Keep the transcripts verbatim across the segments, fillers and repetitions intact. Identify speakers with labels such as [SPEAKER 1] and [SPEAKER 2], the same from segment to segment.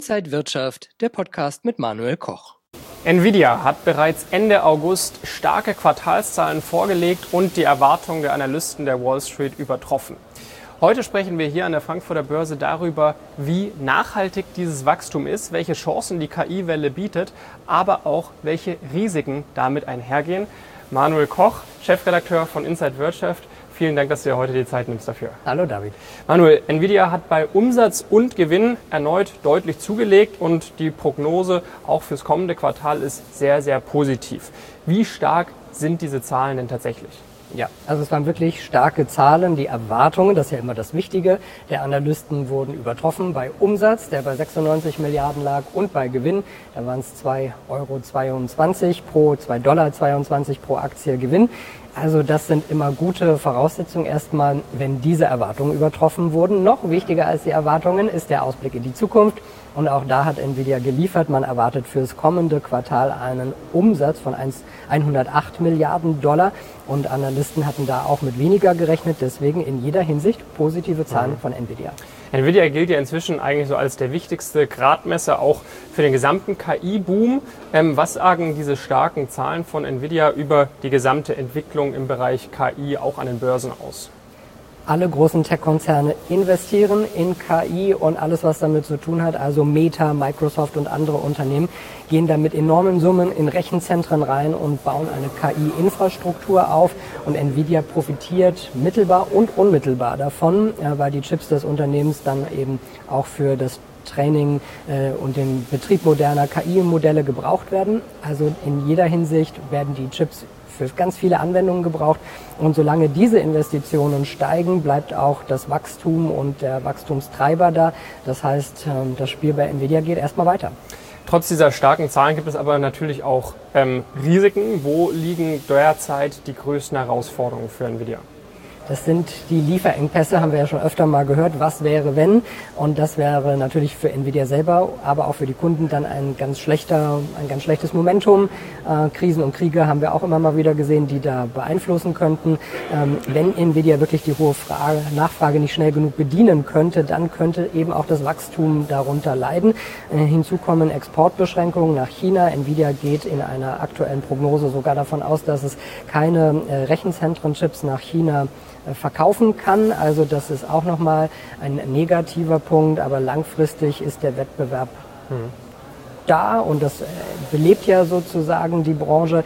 [SPEAKER 1] Inside Wirtschaft, der Podcast mit Manuel Koch.
[SPEAKER 2] Nvidia hat bereits Ende August starke Quartalszahlen vorgelegt und die Erwartungen der Analysten der Wall Street übertroffen. Heute sprechen wir hier an der Frankfurter Börse darüber, wie nachhaltig dieses Wachstum ist, welche Chancen die K I-Welle bietet, aber auch welche Risiken damit einhergehen. Manuel Koch, Chefredakteur von Inside Wirtschaft, vielen Dank, dass du dir heute die Zeit nimmst dafür.
[SPEAKER 1] Hallo David.
[SPEAKER 2] Manuel, Nvidia hat bei Umsatz und Gewinn erneut deutlich zugelegt und die Prognose auch fürs kommende Quartal ist sehr, sehr positiv. Wie stark sind diese Zahlen denn tatsächlich?
[SPEAKER 1] Ja, also es waren wirklich starke Zahlen. Die Erwartungen, das ist ja immer das Wichtige, der Analysten wurden übertroffen. Bei Umsatz, der bei sechsundneunzig Milliarden lag, und bei Gewinn, da waren es zwei Euro zweiundzwanzig pro, zwei Dollar zweiundzwanzig pro Aktie Gewinn. Also das sind immer gute Voraussetzungen erstmal, wenn diese Erwartungen übertroffen wurden. Noch wichtiger als die Erwartungen ist der Ausblick in die Zukunft. Und auch da hat Nvidia geliefert. Man erwartet fürs kommende Quartal einen Umsatz von hundertacht Milliarden Dollar. Und Analysten hatten da auch mit weniger gerechnet. Deswegen in jeder Hinsicht positive Zahlen mhm. von Nvidia.
[SPEAKER 2] Nvidia gilt ja inzwischen eigentlich so als der wichtigste Gradmesser auch für den gesamten K I-Boom. Ähm, was sagen diese starken Zahlen von Nvidia über die gesamte Entwicklung im Bereich K I auch an den Börsen aus?
[SPEAKER 1] Alle großen Tech-Konzerne investieren in K I und alles, was damit zu tun hat, also Meta, Microsoft und andere Unternehmen, gehen da mit enormen Summen in Rechenzentren rein und bauen eine K I-Infrastruktur auf. Und Nvidia profitiert mittelbar und unmittelbar davon, weil die Chips des Unternehmens dann eben auch für das Training äh, und den Betrieb moderner K I-Modelle gebraucht werden. Also in jeder Hinsicht werden die Chips für ganz viele Anwendungen gebraucht. Und solange diese Investitionen steigen, bleibt auch das Wachstum und der Wachstumstreiber da. Das heißt, das Spiel bei Nvidia geht erstmal weiter.
[SPEAKER 2] Trotz dieser starken Zahlen gibt es aber natürlich auch ähm, Risiken. Wo liegen derzeit die größten Herausforderungen für Nvidia?
[SPEAKER 1] Das sind die Lieferengpässe, haben wir ja schon öfter mal gehört. Was wäre, wenn? Und das wäre natürlich für Nvidia selber, aber auch für die Kunden dann ein ganz schlechter, ein ganz schlechtes Momentum. Äh, Krisen und Kriege haben wir auch immer mal wieder gesehen, die da beeinflussen könnten. Ähm, wenn Nvidia wirklich die hohe Frage, Nachfrage nicht schnell genug bedienen könnte, dann könnte eben auch das Wachstum darunter leiden. Äh, hinzu kommen Exportbeschränkungen nach China. Nvidia geht in einer aktuellen Prognose sogar davon aus, dass es keine äh, Rechenzentren-Chips nach China verkaufen kann. Also das ist auch nochmal ein negativer Punkt, aber langfristig ist der Wettbewerb mhm. da und das belebt ja sozusagen die Branche.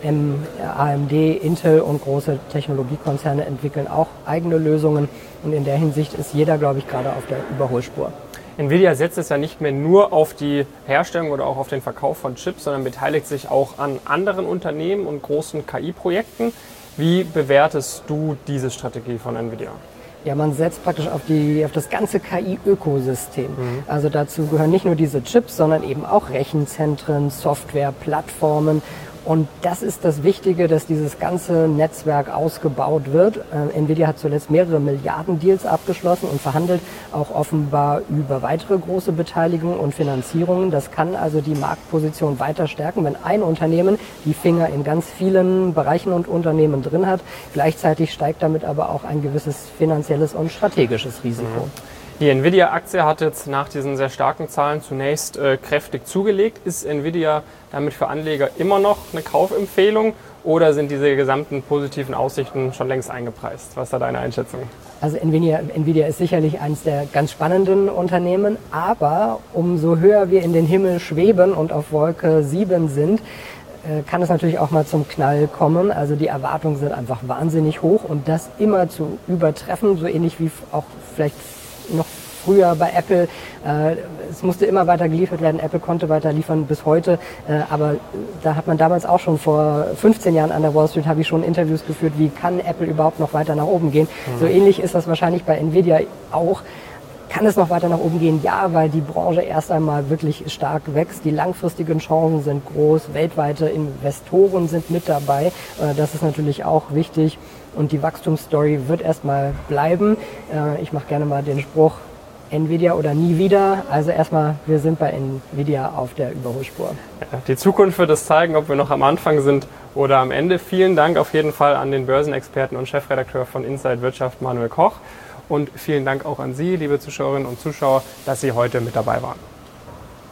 [SPEAKER 1] A M D, Intel und große Technologiekonzerne entwickeln auch eigene Lösungen und in der Hinsicht ist jeder, glaube ich, gerade auf der Überholspur.
[SPEAKER 2] Nvidia setzt es ja nicht mehr nur auf die Herstellung oder auch auf den Verkauf von Chips, sondern beteiligt sich auch an anderen Unternehmen und großen K I-Projekten. Wie bewertest du diese Strategie von Nvidia?
[SPEAKER 1] Ja, man setzt praktisch auf, die, auf das ganze K I-Ökosystem. Mhm. Also dazu gehören nicht nur diese Chips, sondern eben auch Rechenzentren, Software, Plattformen. Und das ist das Wichtige, dass dieses ganze Netzwerk ausgebaut wird. Äh, Nvidia hat zuletzt mehrere Milliarden Deals abgeschlossen und verhandelt auch offenbar über weitere große Beteiligungen und Finanzierungen. Das kann also die Marktposition weiter stärken, wenn ein Unternehmen die Finger in ganz vielen Bereichen und Unternehmen drin hat. Gleichzeitig steigt damit aber auch ein gewisses finanzielles und strategisches Risiko. Mhm.
[SPEAKER 2] Die Nvidia-Aktie hat jetzt nach diesen sehr starken Zahlen zunächst äh, kräftig zugelegt. Ist Nvidia damit für Anleger immer noch eine Kaufempfehlung oder sind diese gesamten positiven Aussichten schon längst eingepreist? Was ist da deine Einschätzung?
[SPEAKER 1] Also Nvidia, Nvidia ist sicherlich eines der ganz spannenden Unternehmen, aber umso höher wir in den Himmel schweben und auf Wolke sieben sind, kann es natürlich auch mal zum Knall kommen. Also die Erwartungen sind einfach wahnsinnig hoch und das immer zu übertreffen, so ähnlich wie auch vielleicht noch früher bei Apple. Äh, es musste immer weiter geliefert werden. Apple konnte weiter liefern bis heute. Äh, aber da hat man damals auch schon vor fünfzehn Jahren an der Wall Street, habe ich schon Interviews geführt, wie kann Apple überhaupt noch weiter nach oben gehen. Mhm. So ähnlich ist das wahrscheinlich bei Nvidia auch. Kann es noch weiter nach oben gehen? Ja, weil die Branche erst einmal wirklich stark wächst. Die langfristigen Chancen sind groß. Weltweite Investoren sind mit dabei. Äh, das ist natürlich auch wichtig. Und die Wachstumsstory wird erstmal bleiben. Ich mache gerne mal den Spruch, Nvidia oder nie wieder. Also erstmal, wir sind bei Nvidia auf der Überholspur.
[SPEAKER 2] Ja, die Zukunft wird es zeigen, ob wir noch am Anfang sind oder am Ende. Vielen Dank auf jeden Fall an den Börsenexperten und Chefredakteur von Inside Wirtschaft, Manuel Koch. Und vielen Dank auch an Sie, liebe Zuschauerinnen und Zuschauer, dass Sie heute mit dabei waren.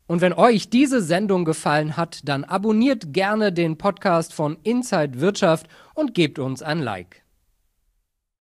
[SPEAKER 1] Und wenn euch diese Sendung gefallen hat, dann abonniert gerne den Podcast von Inside Wirtschaft und gebt uns ein Like.